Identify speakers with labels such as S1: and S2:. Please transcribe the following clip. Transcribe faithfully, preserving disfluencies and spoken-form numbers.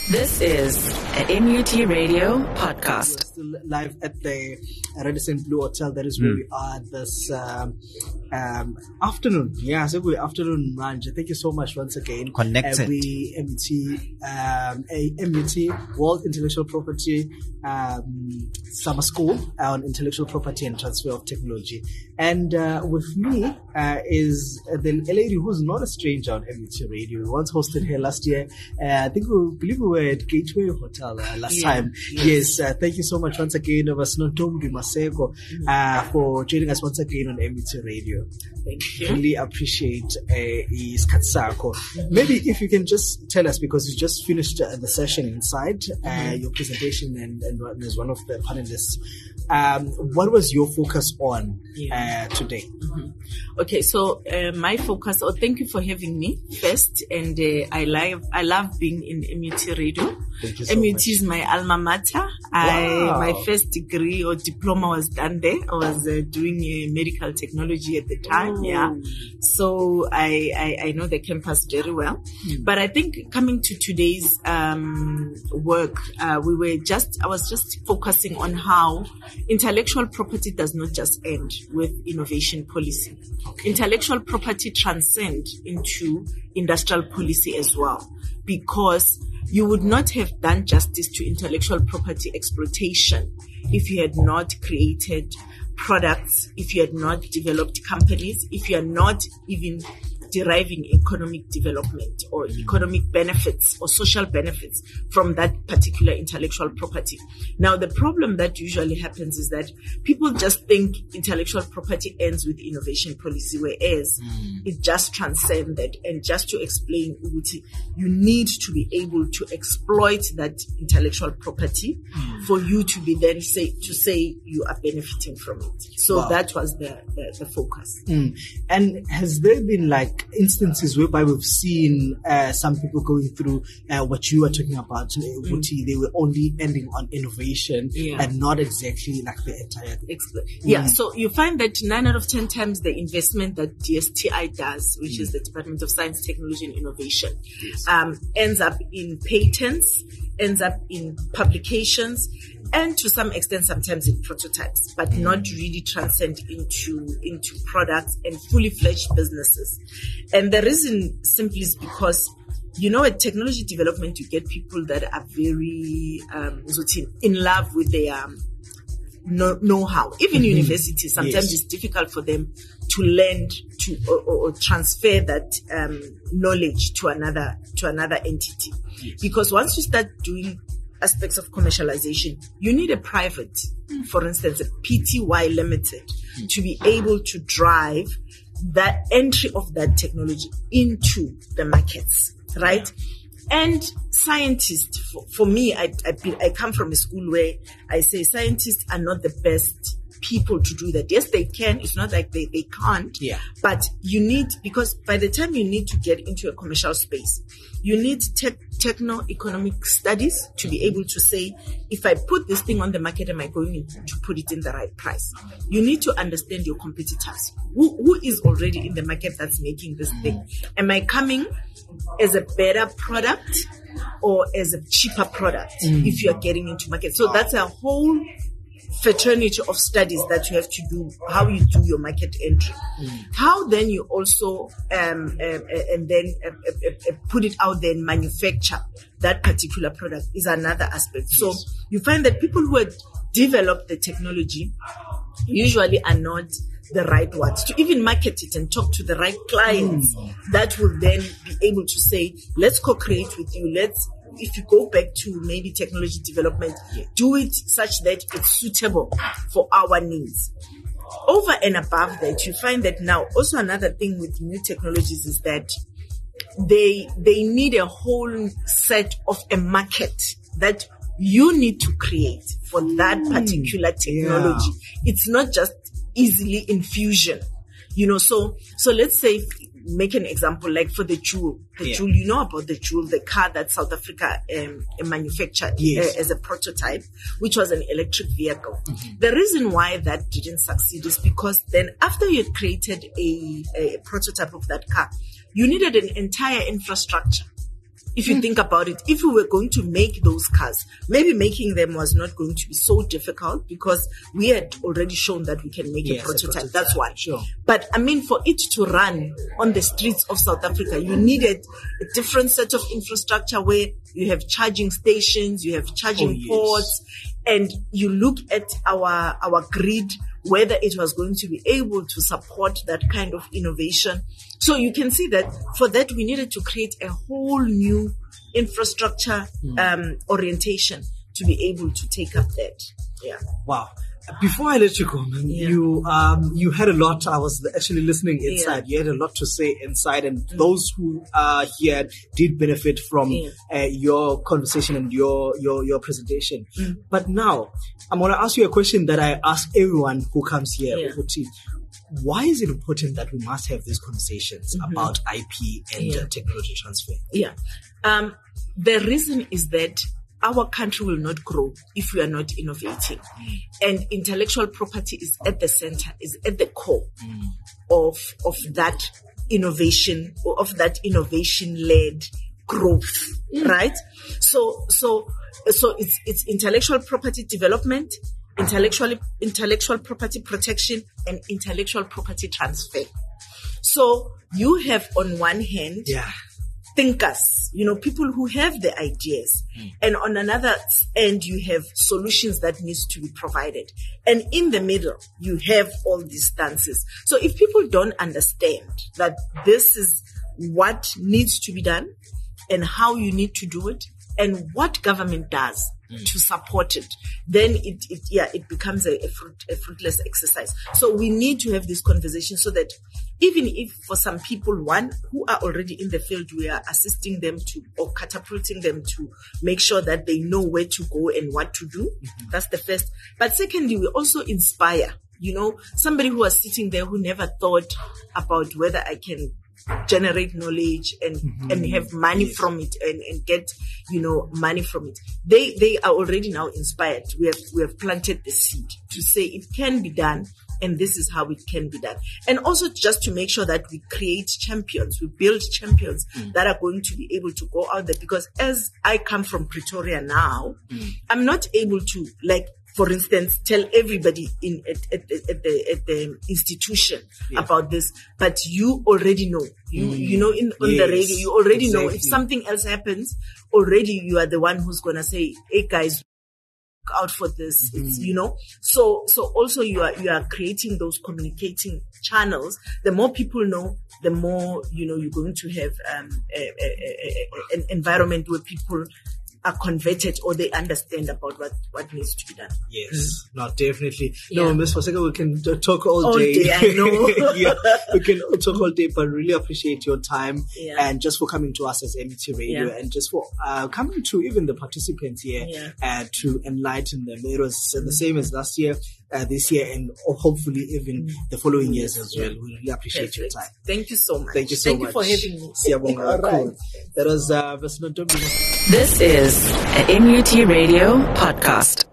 S1: This is an M U T Radio podcast.
S2: Still live at the Radisson Blu Hotel. That is where mm. we are this um, um, afternoon. Yeah, so good afternoon, Manje. Thank you so much once again.
S3: Connected.
S2: Uh, we M U T, um, a M U T World Intellectual Property um, Summer School on Intellectual Property and Transfer of Technology. And uh, with me uh, is the a lady who's not a stranger on M U T Radio. We once hosted her last year. Uh, I think we believe we were at Gateway Hotel uh, last yeah, time. Yes, yes uh, thank you so much once again, Vasnotumbi Maseko, uh, for joining us once again on M U T Radio.
S1: Thank you.
S2: Really appreciate uh, Katsako. Mm-hmm. Maybe if you can just tell us, because you just finished uh, the session inside, uh, mm-hmm. your presentation, and, and as one of the panelists. Um, what was your focus on yeah. uh, today?
S1: Mm-hmm. Okay, so uh, my focus. Oh, thank you for having me first, and uh, I love I love being in M U T Radio.
S2: Thank you so
S1: M U T
S2: much.
S1: is my alma mater. I
S2: Wow.
S1: my first degree or diploma was done there. I was uh, doing uh, medical technology at the time.
S2: Oh.
S1: Yeah, so I, I I know the campus very well.
S2: Mm.
S1: But I think coming to today's um, work, uh, we were just I was just focusing on how intellectual property does not just end with innovation policy.
S2: Okay.
S1: Intellectual property transcends into industrial policy as well, because you would not have done justice to intellectual property exploitation if you had not created products, if you had not developed companies, if you are not even deriving economic development or economic benefits or social benefits from that particular intellectual property. Now, the problem that usually happens is that people just think intellectual property ends with innovation policy, whereas mm. it just transcends that. And just to explain, you need to be able to exploit that intellectual property mm. for you to be then say to say you are benefiting from it. So
S2: wow.
S1: that was the, the, the focus.
S2: Mm. And has there been like instances whereby we've seen uh, some people going through uh, what you are talking about, mm. Wuti, they were only ending on innovation
S1: yeah.
S2: and not exactly like the entire thing?
S1: Expl- yeah, mm. so you find that nine out of ten times the investment that D S T I does, which mm. is the Department of Science, Technology and Innovation,
S2: yes.
S1: um, ends up in patents, ends up in publications, and to some extent sometimes in prototypes, but not really transcend into into products and fully fledged businesses. And the reason simply is because, you know, at technology development, you get people that are very um, in love with their um, know- know-how. Even mm-hmm. universities, sometimes
S2: yes.
S1: it's difficult for them to lend to or, or transfer that um, knowledge to another to another entity.
S2: Yes.
S1: Because once you start doing aspects of commercialization, you need a private, mm. for instance, a P T Y limited, mm. to be able to drive that entry of that technology into the markets, right? Yeah. And scientists, for, for me, I, I, I come from a school where I say scientists are not the best people to do that. Yes, they can. It's not like they, they can't.
S2: Yeah.
S1: But you need, because by the time you need to get into a commercial space, you need te- techno-economic studies to be able to say, if I put this thing on the market, am I going to put it in the right price? You need to understand your competitors. Who, who is already in the market that's making this thing? Am I coming as a better product or as a cheaper product mm. if you're getting into market? So that's a whole fraternity of studies that you have to do, how you do your market entry. Mm. How then you also um, um, and then uh, uh, uh, put it out there and manufacture that particular product is another aspect. Yes. So you find that people who have developed the technology usually are not the right ones to even market it and talk to the right clients mm. that will then be able to say, let's co-create with you. Let's, if you go back to maybe technology development, do it such that it's suitable for our needs. Over and above that, you find that now also another thing with new technologies is that they they need a whole set of a market that you need to create for that particular technology. Yeah. It's not just easily infusion, you know. So so let's say, make an example, like for the Joule. The yeah. Joule, you know about the Joule, the car that South Africa um, manufactured
S2: yes.
S1: uh, as a prototype, which was an electric vehicle. Mm-hmm. The reason why that didn't succeed is because then after you had created a, a prototype of that car, you needed an entire infrastructure If you mm. think about it, if we were going to make those cars, maybe making them was not going to be so difficult because we had already shown that we can make yes, a, prototype. a prototype. That's why.
S2: Sure.
S1: But I mean, for it to run on the streets of South Africa, you needed a different set of infrastructure where you have charging stations, you have charging oh, yes. ports, and you look at our, our grid, whether it was going to be able to support that kind of innovation. So you can see that for that, we needed to create a whole new infrastructure mm. um, orientation to be able to take up that. Yeah.
S2: Wow. Before I let you go, man, yeah. you um you had a lot. I was actually listening inside. Yeah. You had a lot to say inside, and mm. those who are here did benefit from yeah. uh, your conversation and your your your presentation. Mm. But now, I'm going to ask you a question that I ask everyone who comes here.
S1: Yeah.
S2: Why is it important that we must have these conversations mm-hmm. about I P and yeah. uh, technology transfer?
S1: Yeah, um, the reason is that our country will not grow if we are not innovating. Mm. And intellectual property is at the center, is at the core mm. of, of that innovation, of that innovation-led growth, mm. right? So, so, so it's, it's intellectual property development, intellectual, intellectual property protection, and intellectual property transfer. So you have on one hand,
S2: yeah.
S1: thinkers, you know, people who have the ideas. Mm. And on another end, you have solutions that needs to be provided. And in the middle, you have all these stances. So if people don't understand that this is what needs to be done and how you need to do it and what government does mm. to support it, then it, it yeah, it becomes a, a, fruit, a fruitless exercise. So we need to have this conversation so that even if for some people, one, who are already in the field, we are assisting them to or catapulting them to make sure that they know where to go and what to do. Mm-hmm. That's the first. But secondly, we also inspire, you know, somebody who was sitting there who never thought about whether I can generate knowledge and, mm-hmm. and have money yes. from it and, and get, you know, money from it. They, they are already now inspired. We have, we have planted the seed to say it can be done. And this is how it can be done. And also just to make sure that we create champions, we build champions mm. that are going to be able to go out there. Because as I come from Pretoria now, mm. I'm not able to, like, for instance, tell everybody in at, at, at the at the institution yeah. about this. But you already know. You mm. you know in on yes. the radio, you already exactly. know if something else happens. Already, you are the one who's gonna say, "Hey guys, out for this," mm-hmm. it's, you know, so, so also you are, you are creating those communicating channels. The more people know, the more, you know, you're going to have, um, a, a, a, a, an environment where people are converted or they understand about what, what needs to be done.
S2: Yes, mm. no, definitely. Yeah. No, Miz Foseka, we can talk all,
S1: all
S2: day.
S1: day. I know.
S2: Yeah, we can talk all day, but really appreciate your time
S1: yeah.
S2: and just for coming to us as M U T Radio yeah. and just for uh, coming to even the participants here
S1: yeah.
S2: uh, to enlighten them. It was uh, the same as last year, uh, this year, and hopefully even mm. the following years as well. We really appreciate Perfect. your time.
S1: Thank you so much.
S2: Thank you so
S1: Thank
S2: much.
S1: Thank you for having me.
S2: Siyabonga
S1: All right.
S2: Cool. That was uh,
S3: This is an M U T Radio podcast.